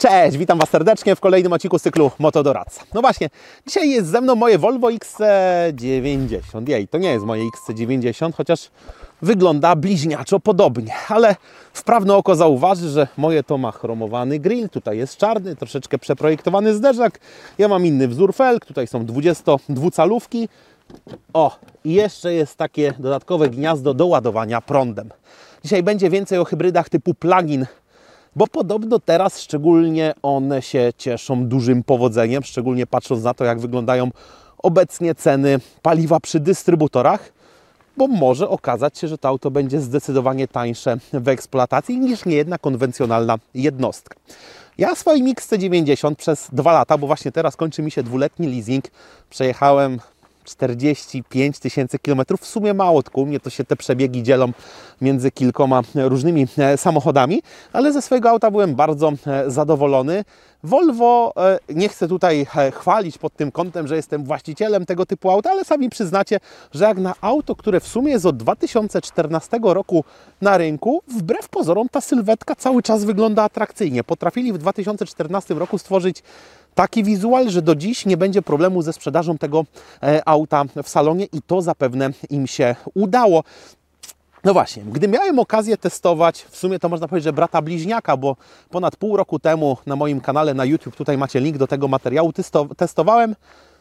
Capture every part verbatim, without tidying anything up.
Cześć, witam Was serdecznie w kolejnym odcinku z cyklu Motodoradca. No właśnie, dzisiaj jest ze mną moje Volvo X C dziewięćdziesiąt. Jej, to nie jest moje X C dziewięćdziesiąt, chociaż wygląda bliźniaczo podobnie, ale wprawne oko zauważy, że moje to ma chromowany grill, tutaj jest czarny, troszeczkę przeprojektowany zderzak, ja mam inny wzór felg, tutaj są dwudziestodwucalówki. O, i jeszcze jest takie dodatkowe gniazdo do ładowania prądem. Dzisiaj będzie więcej o hybrydach typu plug-in, bo podobno teraz szczególnie one się cieszą dużym powodzeniem, szczególnie patrząc na to, jak wyglądają obecnie ceny paliwa przy dystrybutorach, bo może okazać się, że to auto będzie zdecydowanie tańsze w eksploatacji niż niejedna konwencjonalna jednostka. Ja swoim X C dziewięćdziesiąt przez dwa lata, bo właśnie teraz kończy mi się dwuletni leasing, przejechałem czterdzieści pięć tysięcy kilometrów, w sumie mało, tylko u mnie to się te przebiegi dzielą między kilkoma różnymi samochodami, ale ze swojego auta byłem bardzo zadowolony. Volvo, nie chcę tutaj chwalić pod tym kątem, że jestem właścicielem tego typu auta, ale sami przyznacie, że jak na auto, które w sumie jest od dwa tysiące czternastego roku na rynku, wbrew pozorom ta sylwetka cały czas wygląda atrakcyjnie. Potrafili w dwa tysiące czternastym roku stworzyć taki wizual, że do dziś nie będzie problemu ze sprzedażą tego auta w salonie i to zapewne im się udało. No właśnie, gdy miałem okazję testować, w sumie to można powiedzieć, że brata bliźniaka, bo ponad pół roku temu na moim kanale na YouTube, tutaj macie link do tego materiału, testowałem,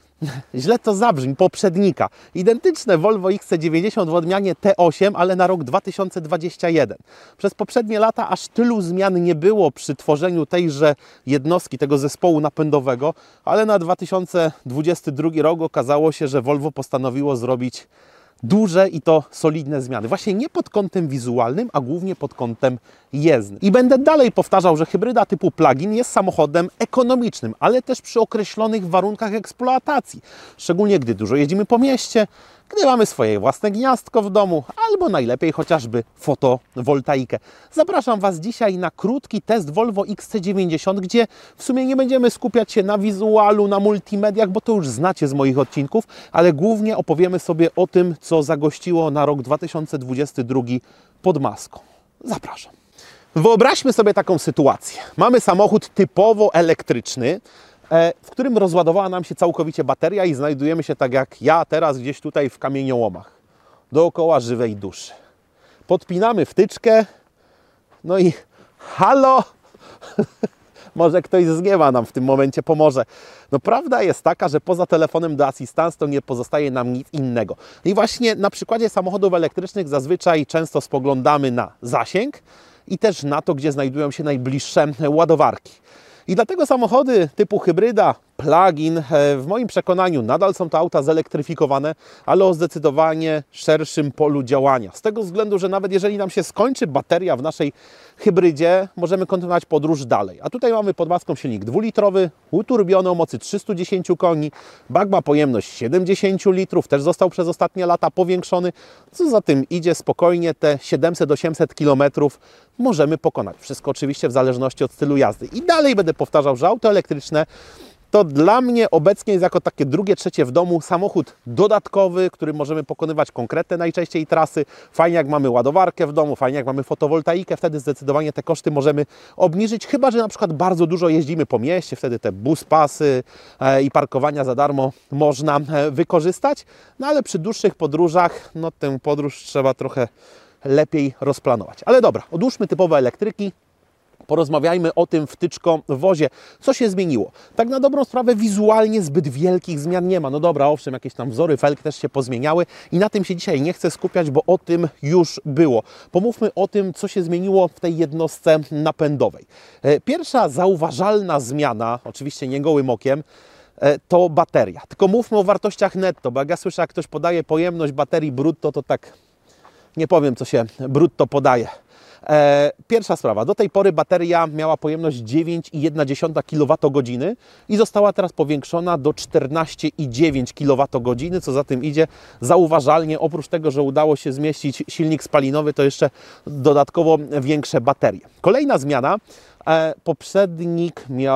źle to zabrzmi, poprzednika. Identyczne Volvo X C dziewięćdziesiąt w odmianie T osiem, ale na rok dwa tysiące dwudziesty pierwszy. Przez poprzednie lata aż tylu zmian nie było przy tworzeniu tejże jednostki, tego zespołu napędowego, ale na dwa tysiące dwudziesty drugi rok okazało się, że Volvo postanowiło zrobić duże i to solidne zmiany. Właśnie nie pod kątem wizualnym, a głównie pod kątem jezdnym. I będę dalej powtarzał, że hybryda typu plug-in jest samochodem ekonomicznym, ale też przy określonych warunkach eksploatacji. Szczególnie gdy dużo jeździmy po mieście, gdy mamy swoje własne gniazdko w domu, albo najlepiej chociażby fotowoltaikę. Zapraszam Was dzisiaj na krótki test Volvo X C dziewięćdziesiąt, gdzie w sumie nie będziemy skupiać się na wizualu, na multimediach, bo to już znacie z moich odcinków, ale głównie opowiemy sobie o tym, co zagościło na rok dwa tysiące dwudziesty drugi pod maską. Zapraszam. Wyobraźmy sobie taką sytuację. Mamy samochód typowo elektryczny, w którym rozładowała nam się całkowicie bateria i znajdujemy się tak jak ja teraz gdzieś tutaj w kamieniołomach, dookoła żywej duszy. Podpinamy wtyczkę, no i halo, może ktoś z nieba nam w tym momencie pomoże. No prawda jest taka, że poza telefonem do assistance to nie pozostaje nam nic innego. I właśnie na przykładzie samochodów elektrycznych zazwyczaj często spoglądamy na zasięg i też na to, gdzie znajdują się najbliższe ładowarki. I dlatego samochody typu hybryda, plug-in w moim przekonaniu nadal są to auta zelektryfikowane, ale o zdecydowanie szerszym polu działania. Z tego względu, że nawet jeżeli nam się skończy bateria w naszej hybrydzie, możemy kontynuować podróż dalej. A tutaj mamy pod maską silnik dwulitrowy, uturbiony o mocy trzystu dziesięciu koni, bak ma pojemność siedemdziesiąt litrów, też został przez ostatnie lata powiększony, co za tym idzie, spokojnie te siedemset do osiemset kilometrów możemy pokonać. Wszystko oczywiście w zależności od stylu jazdy. I dalej będę powtarzał, że auto elektryczne to dla mnie obecnie jest jako takie drugie, trzecie w domu samochód dodatkowy, który możemy pokonywać konkretne najczęściej trasy. Fajnie jak mamy ładowarkę w domu, fajnie jak mamy fotowoltaikę, wtedy zdecydowanie te koszty możemy obniżyć, chyba że na przykład bardzo dużo jeździmy po mieście, wtedy te buspasy i parkowania za darmo można wykorzystać. No ale przy dłuższych podróżach, no tę podróż trzeba trochę lepiej rozplanować. Ale dobra, odłóżmy typowe elektryki. Porozmawiajmy o tym wtyczkowozie. Co się zmieniło? Tak na dobrą sprawę wizualnie zbyt wielkich zmian nie ma. No dobra, owszem, jakieś tam wzory felg też się pozmieniały i na tym się dzisiaj nie chcę skupiać, bo o tym już było. Pomówmy o tym, co się zmieniło w tej jednostce napędowej. Pierwsza zauważalna zmiana, oczywiście nie gołym okiem, to bateria. Tylko mówmy o wartościach netto, bo jak ja słyszę, jak ktoś podaje pojemność baterii brutto, to tak nie powiem, co się brutto podaje. E, pierwsza sprawa, do tej pory bateria miała pojemność dziewięć i jedna dziesiąta kilowatogodziny i została teraz powiększona do czternaście i dziewięć kilowatogodzin, co za tym idzie zauważalnie, oprócz tego, że udało się zmieścić silnik spalinowy, to jeszcze dodatkowo większe baterie. Kolejna zmiana, e, poprzednik miał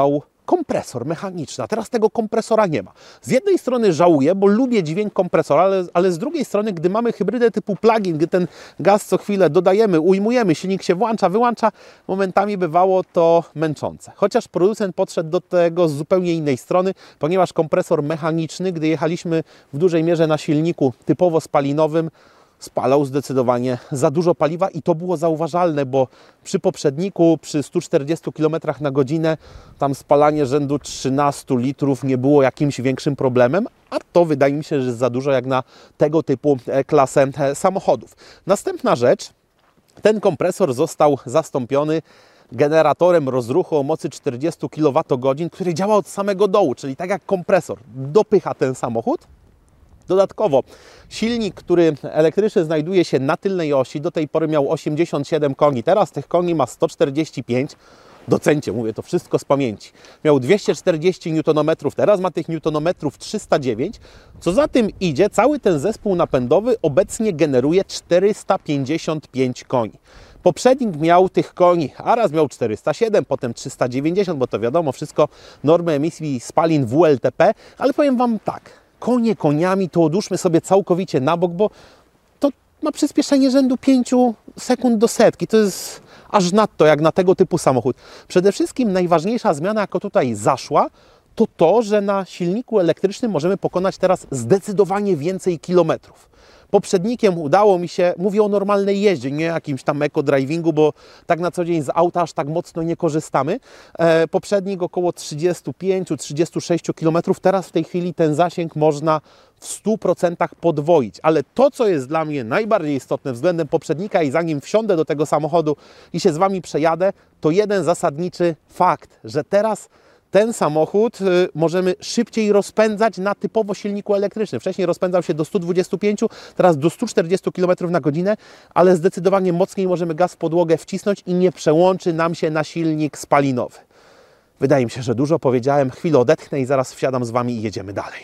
kompresor mechaniczny, a teraz tego kompresora nie ma. Z jednej strony żałuję, bo lubię dźwięk kompresora, ale, ale z drugiej strony, gdy mamy hybrydę typu plug-in, gdy ten gaz co chwilę dodajemy, ujmujemy, silnik się włącza, wyłącza, momentami bywało to męczące. Chociaż producent podszedł do tego z zupełnie innej strony, ponieważ kompresor mechaniczny, gdy jechaliśmy w dużej mierze na silniku typowo spalinowym, spalał zdecydowanie za dużo paliwa i to było zauważalne, bo przy poprzedniku, przy stu czterdziestu kilometrach na godzinę, tam spalanie rzędu trzynastu litrów nie było jakimś większym problemem, a to wydaje mi się, że jest za dużo jak na tego typu klasę samochodów. Następna rzecz, ten kompresor został zastąpiony generatorem rozruchu o mocy czterdziestu kilowatogodzin, który działa od samego dołu, czyli tak jak kompresor dopycha ten samochód. Dodatkowo silnik, który elektryczny znajduje się na tylnej osi, do tej pory miał osiemdziesiąt siedem koni, teraz tych koni ma sto czterdzieści pięć, docencie, mówię to wszystko z pamięci. Miał dwieście czterdzieści niutonometrów, teraz ma tych niutonometrów trzysta dziewięć. Co za tym idzie, cały ten zespół napędowy obecnie generuje czterysta pięćdziesiąt pięć koni. Poprzednik miał tych koni, a raz miał czterysta siedem, potem trzysta dziewięćdziesiąt, bo to wiadomo, wszystko normy emisji spalin W L T P, ale powiem Wam tak, konie koniami to odłóżmy sobie całkowicie na bok, bo to ma przyspieszenie rzędu pięciu sekund do setki. To jest aż nadto jak na tego typu samochód. Przede wszystkim najważniejsza zmiana, jaka tutaj zaszła, to to, że na silniku elektrycznym możemy pokonać teraz zdecydowanie więcej kilometrów. Poprzednikiem udało mi się, mówię o normalnej jeździe, nie jakimś tam eco-drivingu, bo tak na co dzień z auta aż tak mocno nie korzystamy. E, poprzednik około trzydzieści pięć do trzydziestu sześciu kilometrów, teraz w tej chwili ten zasięg można w stu procentach podwoić. Ale to, co jest dla mnie najbardziej istotne względem poprzednika i zanim wsiądę do tego samochodu i się z Wami przejadę, to jeden zasadniczy fakt, że teraz ten samochód y, możemy szybciej rozpędzać na typowo silniku elektrycznym. Wcześniej rozpędzał się do stu dwudziestu pięciu, teraz do stu czterdziestu kilometrów na godzinę, ale zdecydowanie mocniej możemy gaz w podłogę wcisnąć i nie przełączy nam się na silnik spalinowy. Wydaje mi się, że dużo powiedziałem. Chwilę odetchnę i zaraz wsiadam z Wami i jedziemy dalej.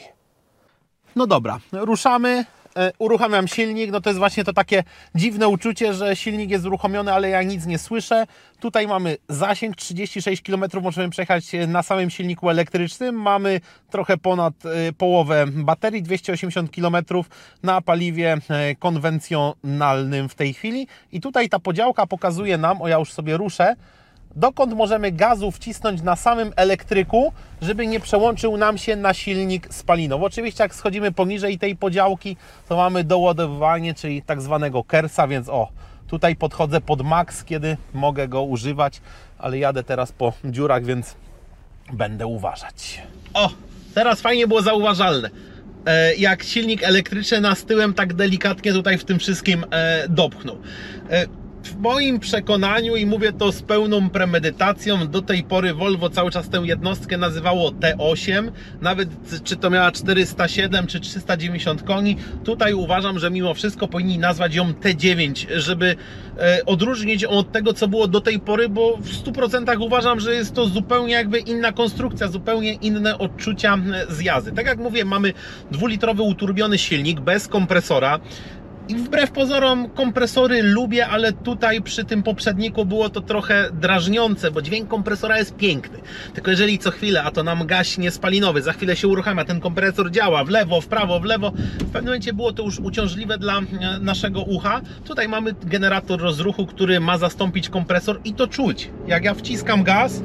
No dobra, ruszamy. Uruchamiam silnik, no to jest właśnie to takie dziwne uczucie, że silnik jest uruchomiony, ale ja nic nie słyszę. Tutaj mamy zasięg trzydzieści sześć kilometrów, możemy przejechać na samym silniku elektrycznym. Mamy trochę ponad połowę baterii, dwieście osiemdziesiąt kilometrów na paliwie konwencjonalnym w tej chwili. I tutaj ta podziałka pokazuje nam, o ja już sobie ruszę, dokąd możemy gazu wcisnąć na samym elektryku, żeby nie przełączył nam się na silnik spalinowy. Oczywiście jak schodzimy poniżej tej podziałki, to mamy doładowywanie, czyli tak zwanego kersa, więc o, tutaj podchodzę pod max, kiedy mogę go używać, ale jadę teraz po dziurach, więc będę uważać. O, teraz fajnie było zauważalne, e, jak silnik elektryczny nas tyłem tak delikatnie tutaj w tym wszystkim e, dopchnął. E, W moim przekonaniu, i mówię to z pełną premedytacją, do tej pory Volvo cały czas tę jednostkę nazywało T osiem, nawet czy to miała czterysta siedem czy trzysta dziewięćdziesiąt koni, tutaj uważam, że mimo wszystko powinni nazwać ją T dziewięć, żeby e, odróżnić ją od tego, co było do tej pory, bo w stu procentach uważam, że jest to zupełnie jakby inna konstrukcja, zupełnie inne odczucia z jazdy. Tak jak mówię, mamy dwulitrowy uturbiony silnik bez kompresora. I wbrew pozorom kompresory lubię, ale tutaj przy tym poprzedniku było to trochę drażniące, bo dźwięk kompresora jest piękny. Tylko jeżeli co chwilę, a to nam gaśnie spalinowy, za chwilę się uruchamia, ten kompresor działa w lewo, w prawo, w lewo, w pewnym momencie było to już uciążliwe dla naszego ucha. Tutaj mamy generator rozruchu, który ma zastąpić kompresor i to czuć. Jak ja wciskam gaz,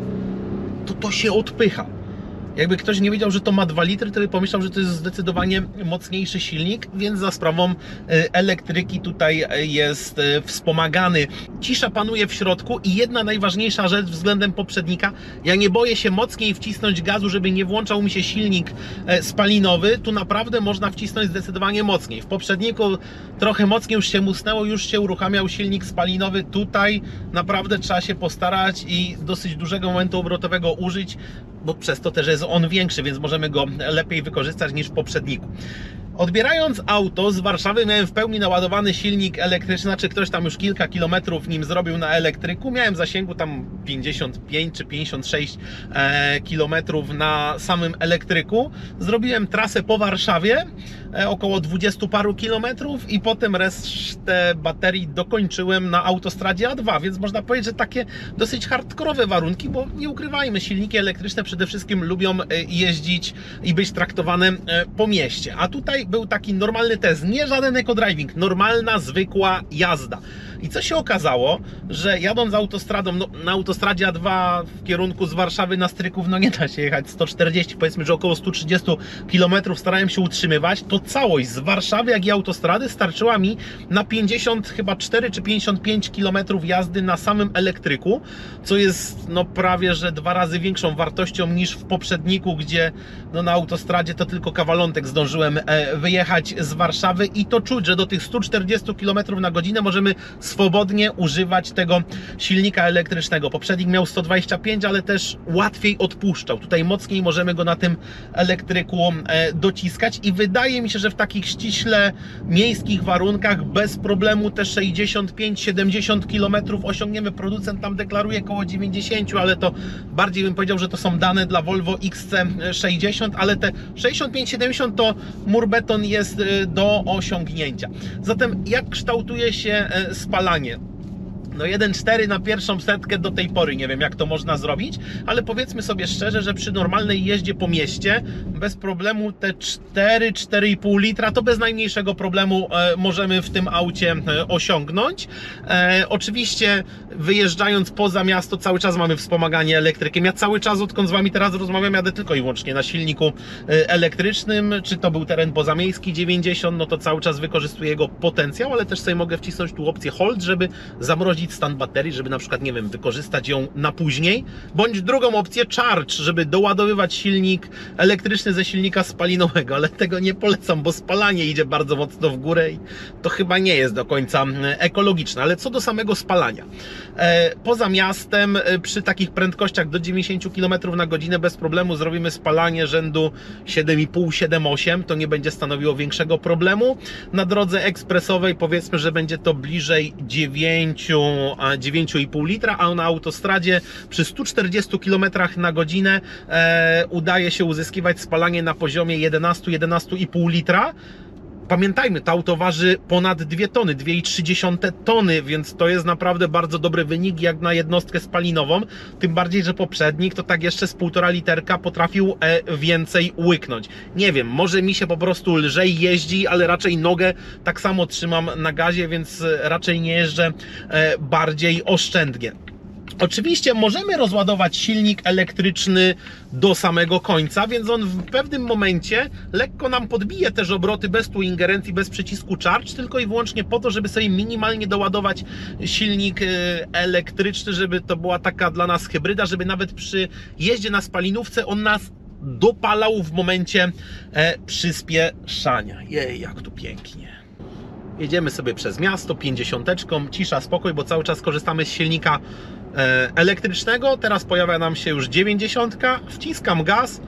to to się odpycha. Jakby ktoś nie wiedział, że to ma dwa litry, to by pomyślał, że to jest zdecydowanie mocniejszy silnik, więc za sprawą elektryki tutaj jest wspomagany. Cisza panuje w środku i jedna najważniejsza rzecz względem poprzednika, ja nie boję się mocniej wcisnąć gazu, żeby nie włączał mi się silnik spalinowy, tu naprawdę można wcisnąć zdecydowanie mocniej. W poprzedniku trochę mocniej już się musnęło, już się uruchamiał silnik spalinowy, tutaj naprawdę trzeba się postarać i dosyć dużego momentu obrotowego użyć, bo przez to też jest on większy, więc możemy go lepiej wykorzystać niż w poprzedniku. Odbierając auto z Warszawy miałem w pełni naładowany silnik elektryczny, czy ktoś tam już kilka kilometrów nim zrobił na elektryku. Miałem zasięgu tam pięćdziesiąt pięć czy pięćdziesiąt sześć e, kilometrów na samym elektryku. Zrobiłem trasę po Warszawie, około dwudziestu paru kilometrów i potem resztę baterii dokończyłem na autostradzie A dwa, więc można powiedzieć, że takie dosyć hardkorowe warunki, bo nie ukrywajmy, silniki elektryczne przede wszystkim lubią jeździć i być traktowane po mieście, a tutaj był taki normalny test, nie żaden eco-driving, normalna, zwykła jazda. I co się okazało, że jadąc autostradą, no, na autostradzie A dwa w kierunku z Warszawy na Stryków, no nie da się jechać sto czterdzieści, powiedzmy, że około stu trzydziestu kilometrów starałem się utrzymywać, to całość z Warszawy, jak i autostrady starczyła mi na pięćdziesiąt, chyba cztery czy pięćdziesiąt pięć kilometrów jazdy na samym elektryku, co jest no prawie, że dwa razy większą wartością niż w poprzedniku, gdzie no, na autostradzie to tylko kawalątek zdążyłem e, wyjechać z Warszawy i to czuć, że do tych stu czterdziestu kilometrów na godzinę możemy swobodnie używać tego silnika elektrycznego. Poprzednik miał sto dwadzieścia pięć, ale też łatwiej odpuszczał. Tutaj mocniej możemy go na tym elektryku e, dociskać i wydaje mi się, że w takich ściśle miejskich warunkach bez problemu te sześćdziesiąt pięć siedemdziesiąt kilometrów osiągniemy. Producent tam deklaruje około dziewięćdziesiąt, ale to bardziej bym powiedział, że to są dane dla Volvo X C sześćdziesiąt, ale te sześćdziesiąt pięć siedemdziesiąt to mur beton jest do osiągnięcia. Zatem jak kształtuje się spalanie? No jeden przecinek cztery na pierwszą setkę do tej pory, nie wiem jak to można zrobić, ale powiedzmy sobie szczerze, że przy normalnej jeździe po mieście bez problemu te cztery cztery i pół litra to bez najmniejszego problemu e, możemy w tym aucie e, osiągnąć. E, oczywiście wyjeżdżając poza miasto cały czas mamy wspomaganie elektrykiem. Ja cały czas, odkąd z Wami teraz rozmawiam, jadę tylko i wyłącznie na silniku e, elektrycznym, czy to był teren pozamiejski dziewięćdziesiąt, no to cały czas wykorzystuję jego potencjał, ale też sobie mogę wcisnąć tu opcję hold, żeby zamrozić stan baterii, żeby na przykład, nie wiem, wykorzystać ją na później, bądź drugą opcję charge, żeby doładowywać silnik elektryczny ze silnika spalinowego, ale tego nie polecam, bo spalanie idzie bardzo mocno w górę i to chyba nie jest do końca ekologiczne. Ale co do samego spalania, poza miastem przy takich prędkościach do dziewięćdziesięciu kilometrów na godzinę bez problemu zrobimy spalanie rzędu siedem i pół siedem osiem, to nie będzie stanowiło większego problemu. Na drodze ekspresowej powiedzmy, że będzie to bliżej dziewięciu dziewięć i pół litra, a na autostradzie przy stu czterdziestu kilometrach na godzinę e, udaje się uzyskiwać spalanie na poziomie jedenastu do jedenastu i pół litra. Pamiętajmy, to auto waży ponad dwie tony, dwie i trzy dziesiąte tony, więc to jest naprawdę bardzo dobry wynik jak na jednostkę spalinową, tym bardziej, że poprzednik to tak jeszcze z półtora literka potrafił e, więcej łyknąć. Nie wiem, może mi się po prostu lżej jeździ, ale raczej nogę tak samo trzymam na gazie, więc raczej nie jeżdżę e, bardziej oszczędnie. Oczywiście możemy rozładować silnik elektryczny do samego końca, więc on w pewnym momencie lekko nam podbije też obroty bez tu ingerencji, bez przycisku charge, tylko i wyłącznie po to, żeby sobie minimalnie doładować silnik elektryczny, żeby to była taka dla nas hybryda, żeby nawet przy jeździe na spalinówce on nas dopalał w momencie e, przyspieszania. Jej, jak tu pięknie. Jedziemy sobie przez miasto pięćdziesiąteczką, cisza, spokój, bo cały czas korzystamy z silnika elektrycznego. Teraz pojawia nam się już dziewięćdziesiątka, wciskam gaz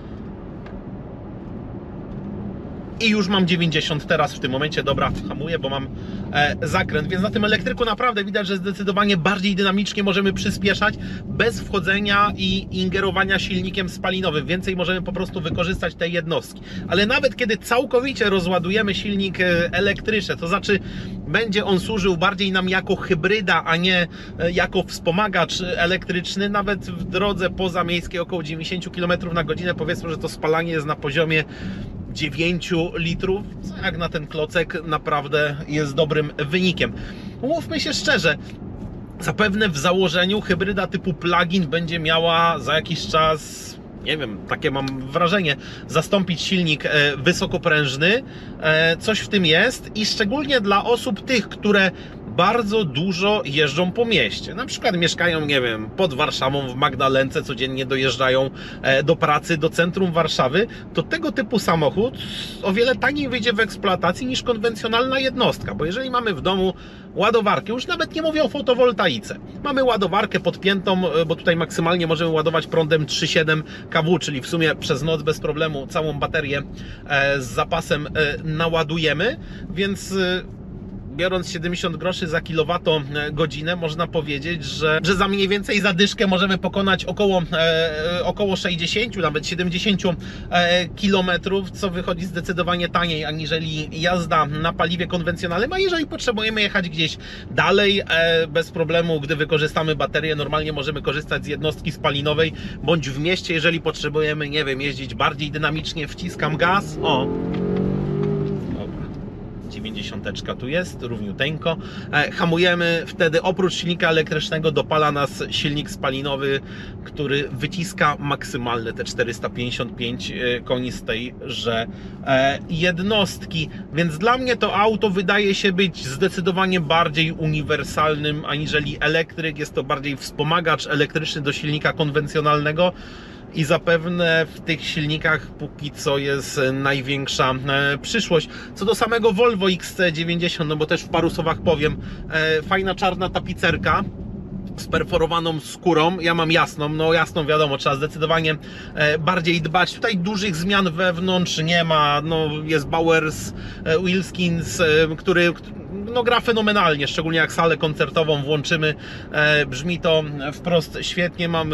i już mam dziewięćdziesiąt teraz w tym momencie. Dobra, hamuję, bo mam e, zakręt, więc na tym elektryku naprawdę widać, że zdecydowanie bardziej dynamicznie możemy przyspieszać bez wchodzenia i ingerowania silnikiem spalinowym. Więcej możemy po prostu wykorzystać tej jednostki. Ale nawet kiedy całkowicie rozładujemy silnik elektryczny, to znaczy będzie on służył bardziej nam jako hybryda, a nie jako wspomagacz elektryczny, nawet w drodze pozamiejskiej około dziewięćdziesiąt kilometrów na godzinę, powiedzmy, że to spalanie jest na poziomie dziewięciu litrów, co jak na ten klocek naprawdę jest dobrym wynikiem. Umówmy się szczerze, zapewne w założeniu hybryda typu plug-in będzie miała za jakiś czas, nie wiem, takie mam wrażenie, zastąpić silnik wysokoprężny. Coś w tym jest i szczególnie dla osób tych, które bardzo dużo jeżdżą po mieście. Na przykład mieszkają, nie wiem, pod Warszawą, w Magdalence, codziennie dojeżdżają do pracy, do centrum Warszawy, to tego typu samochód o wiele taniej wyjdzie w eksploatacji niż konwencjonalna jednostka, bo jeżeli mamy w domu ładowarkę, już nawet nie mówię o fotowoltaice, mamy ładowarkę podpiętą, bo tutaj maksymalnie możemy ładować prądem trzy przecinek siedem kW, czyli w sumie przez noc bez problemu całą baterię z zapasem naładujemy, więc biorąc siedemdziesiąt groszy za kilowatogodzinę, można powiedzieć, że, że za mniej więcej zadyszkę możemy pokonać około, e, około sześćdziesiąt, nawet siedemdziesiąt e, kilometrów, co wychodzi zdecydowanie taniej aniżeli jazda na paliwie konwencjonalnym. A jeżeli potrzebujemy jechać gdzieś dalej, e, bez problemu, gdy wykorzystamy baterię, normalnie możemy korzystać z jednostki spalinowej, bądź w mieście, jeżeli potrzebujemy, nie wiem, jeździć bardziej dynamicznie, wciskam gaz. O! dziewięćdziesiąteczka tu jest, równiuteńko. E, hamujemy, wtedy oprócz silnika elektrycznego dopala nas silnik spalinowy, który wyciska maksymalne te czterysta pięćdziesiąt pięć koni z tejże e, jednostki. Więc dla mnie to auto wydaje się być zdecydowanie bardziej uniwersalnym aniżeli elektryk. Jest to bardziej wspomagacz elektryczny do silnika konwencjonalnego. I zapewne w tych silnikach póki co jest największa e, przyszłość. Co do samego Volvo X C dziewięćdziesiąt, no bo też w paru słowach powiem, e, fajna czarna tapicerka z perforowaną skórą. Ja mam jasną, no jasną wiadomo, trzeba zdecydowanie e, bardziej dbać. Tutaj dużych zmian wewnątrz nie ma, no jest Bowers e, Wilkins, e, który no gra fenomenalnie, szczególnie jak salę koncertową włączymy, e, brzmi to wprost świetnie. Mamy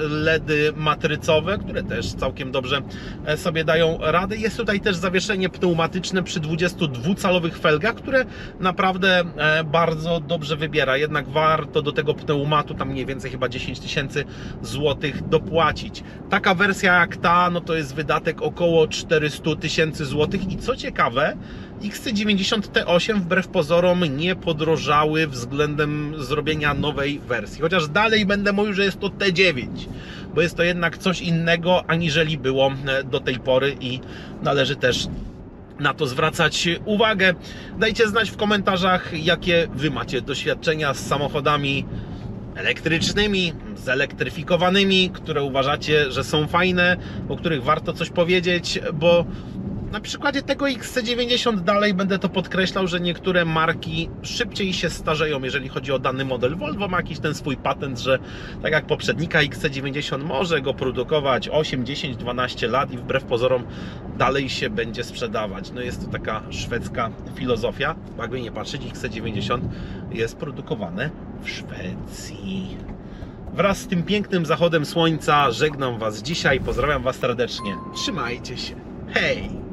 ledy matrycowe, które też całkiem dobrze sobie dają radę. Jest tutaj też zawieszenie pneumatyczne przy dwudziestodwucalowych felgach, które naprawdę e, bardzo dobrze wybiera, jednak warto do tego pneumatu tam mniej więcej chyba dziesięć tysięcy złotych dopłacić. Taka wersja jak ta, no to jest wydatek około czterysta tysięcy złotych i co ciekawe, X C dziewięćdziesiąt T osiem wbrew pozorom nie podrożały względem zrobienia nowej wersji. Chociaż dalej będę mówił, że jest to T dziewięć, bo jest to jednak coś innego aniżeli było do tej pory i należy też na to zwracać uwagę. Dajcie znać w komentarzach, jakie Wy macie doświadczenia z samochodami elektrycznymi, zelektryfikowanymi, które uważacie, że są fajne, o których warto coś powiedzieć, bo na przykładzie tego X C dziewięćdziesiąt dalej będę to podkreślał, że niektóre marki szybciej się starzeją, jeżeli chodzi o dany model. Volvo ma jakiś ten swój patent, że tak jak poprzednika X C dziewięćdziesiąt może go produkować osiem, dziesięć, dwanaście lat i wbrew pozorom dalej się będzie sprzedawać. No jest to taka szwedzka filozofia. Jakby nie patrzeć, X C dziewięćdziesiąt jest produkowane w Szwecji. Wraz z tym pięknym zachodem słońca żegnam Was dzisiaj. Pozdrawiam Was serdecznie. Trzymajcie się. Hej!